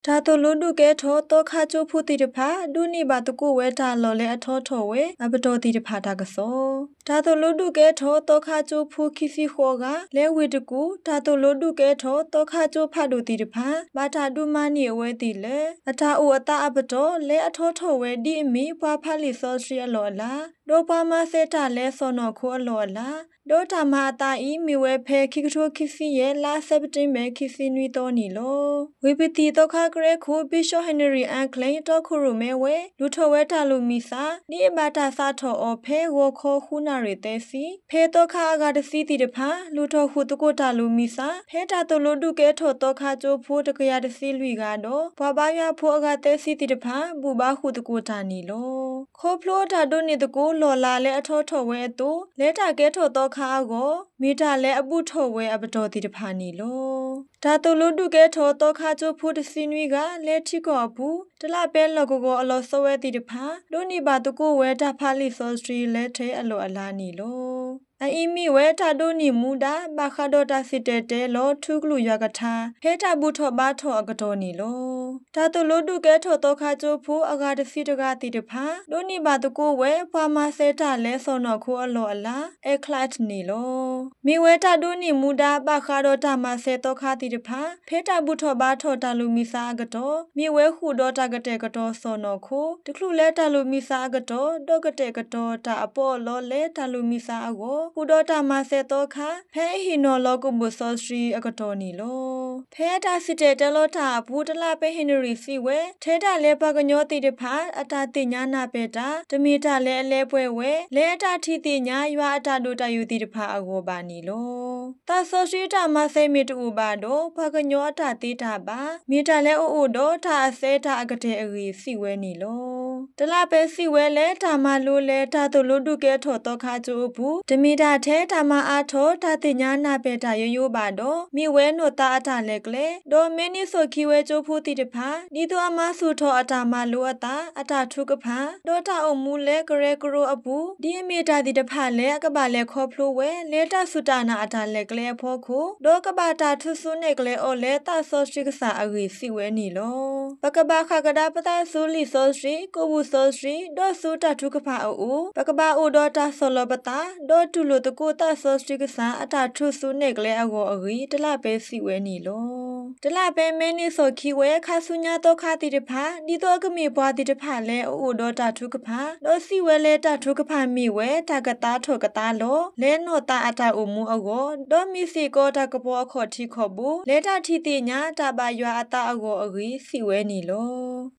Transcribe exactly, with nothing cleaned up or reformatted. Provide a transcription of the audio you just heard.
တာတိုလူဒုကဲထောတောခါချိုဖူတီတဖာဒုနိဘာတကူဝဲတာလော်လေအထောထောဝဲအပတော်တီတဖာတာကစောတာတိုလူဒုကဲထောတောခါချိုဖူခိစီခောကလဲဝေတကူတာတိုလူဒုကဲထောတောခါချိုဖာဒူတီတဖာဘာတာဒုမနီအဝဲတီလေအတာအိုအတာအပတော်လဲအထောထောဝဲဒီအမီပွားဖာလီဆောစီအလော်လာဒိုပါမစေတာလဲစောနော်ခိုအလော်လာဒိုတာမာတာဤမီဝဲဖဲခိကထိုခိစီရဲ့လာဆပ်တင်မဲခိစီနွီတော်နီလောဝေပတီတောခါကရဲခိုဘီရှောဟန်နရီအန်ကလိန်တောခုရုမဲဝဲလူထဝဲတာလူမီစာနိအဘာတာစာထောအဖဲဝခောခုနာရီတဲစီဖဲတောခါကတစီတီတဖာလူထခုတကိုတာလူမီစာဖဲတာတလူဒုကဲထောတောခါချိုဖိုးတကရတစီလွီကတော့ဘွားပါရဖိုးအကတဲစီတီတဖာဘူဘာခုတကိုတာနီလောခိုဖလိုတာဒိုနေတကိုလော်လာလဲအထောထောဝဲတူလဲတာကဲထောတောခါကိုမီတာလဲအပုထောဝဲအပတော်တီတဖာနီလောဒါတလူဒုကဲထောတောခါချိုဖိုးတစီနွီကလဲထိကောဘူးတလပဲလောကကိုအလောဆဝဲတီတဖာဒိုနီဘာတကိုဝဲတာဖာလီဆောစထရီလဲထဲအလောအလာနီလောအီမီဝဲတာဒိုနီမူဒါဘာခါဒိုတာစစ်တဲတဲလောထုကလူရကထာဖဲတာဘူးထောဘာထောအကတော်နီလောတာတလူဒုကဲထောတောခါချိုဖိုးအကာတစီတကတီတဖာဒိုနီဘာတကိုဝဲဖွာမဆဲတာလဲဆောနော်ခိုအလောအလာအဲကလတ်နီလောမီဝဲတာဒိုနီမူဒါဘာခါဒိုတာမဆဲတောခါတီတဖာဖဲတာဘူးထောဘာထောတာလူမီစာကတော်မီဝဲခုဒေါ်တာကတဲ့ကတော်ဆောနော်ခိုတခုလဲတာလူမီစာကတော်ဒေါကတဲ့ကတော်တာအပေါ်လောလဲတာလူမီစာအကိုခုဒေါ်တာမဆဲတောခါဖဲဟီနော်လောကဘူဆောစထရီအကတော်နီလောဖဲတာစစ်တဲ့တလောတာဘူးတလပဲဟင်နရီစီဝဲထဲတာလဲပကညောတီတဖာအတာတိညာနာပေတာတမီတာလဲအလဲပွဲဝဲလဲအတာထီတိညာရွာအတာဒိုတယူတီတဖာအကိုပါနီလောတာဆောရှိတာမဆဲမီတူပါတော့ပကညောတာတိတာပါမီတာလဲအိုအိုတော့တာအစဲတာအကတဲ့အရီစီဝဲနီလောတလပဲစီဝဲလဲတာမလိုလဲတာတို့လူဒုကဲထော်တော့ခါချိုဘူးတမီတာထဲတာမအားထောတာတိညာနာပေတာရရိုးပါတော့မိဝဲနိုတာအတာလဲကလေဒေါ်မင်းနီဆိုခီဝဲချိုးဖူးတီတဖာဒီတော့အမဆူထောအတာမလိုအတာအတာထုကဖာဒေါ်တာအုံမူလဲကရဲကရိုအပူဒီအမီတာတီတဖာလဲကပါလဲခေါ်ဖလိုဝဲလဲတာဆူတာနာအတာလဲကလေဖောခုဒေါ်ကပါတာထုဆုနေကလေအော်လဲတာဆောရှိကစားအရီစီဝဲနီလောပကဘာခကဒါပတာဆူလီဆောရှိကိုဘူးဆောရှိဒေါ်ဆူတာထုကဖာအိုပကဘာအိုဒေါ်တာဆောလပတာဒေါ်တူလိုတကိုတာဆောရှိကစားအတာထုဆုနေကလေအကိုအရီတလပဲစီဝဲနီလောတလပဲမင်းနီဆိုခီဝဲခါဆုညာတော့ခါတီတဖာဒီတော့ကမေပွားတီတဖာလဲအိုဒေါ်တာထုကဖာဒေါ်စီဝဲလဲတာထုကဖာမိဝဲတာကတာထောကတာလောလဲနောတာအတာအိုမူအကိုဒေါ်မီစီကိုတာကပေါ်ခေါ်တီခေါ်ဘူးလဲတာထီတိညာတာပါရွာအတာအကိုအရီစီဝဲနီလော